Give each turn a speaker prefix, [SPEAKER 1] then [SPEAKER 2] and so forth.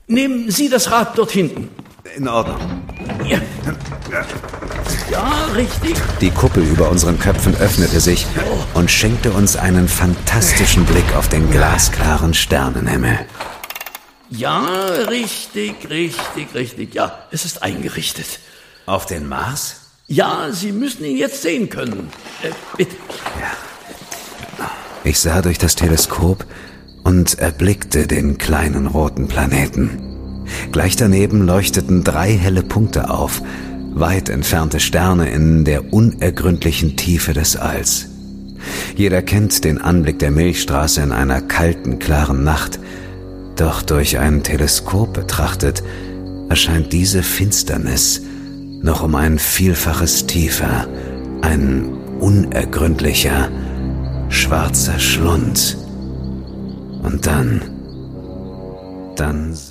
[SPEAKER 1] Nehmen Sie das Rad dort hinten.
[SPEAKER 2] In Ordnung.
[SPEAKER 1] Ja. Ja, richtig.
[SPEAKER 3] Die Kuppel über unseren Köpfen öffnete sich und schenkte uns einen fantastischen Blick auf den glasklaren Sternenhimmel.
[SPEAKER 1] Ja, richtig. Ja, es ist eingerichtet.
[SPEAKER 3] Auf den Mars?
[SPEAKER 1] Ja, Sie müssen ihn jetzt sehen können. Bitte.
[SPEAKER 3] Ja. Ich sah durch das Teleskop und erblickte den kleinen roten Planeten. Gleich daneben leuchteten 3 helle Punkte auf, weit entfernte Sterne in der unergründlichen Tiefe des Alls. Jeder kennt den Anblick der Milchstraße in einer kalten, klaren Nacht. Doch durch ein Teleskop betrachtet, erscheint diese Finsternis noch um ein Vielfaches tiefer, ein unergründlicher, schwarzer Schlund. Und dann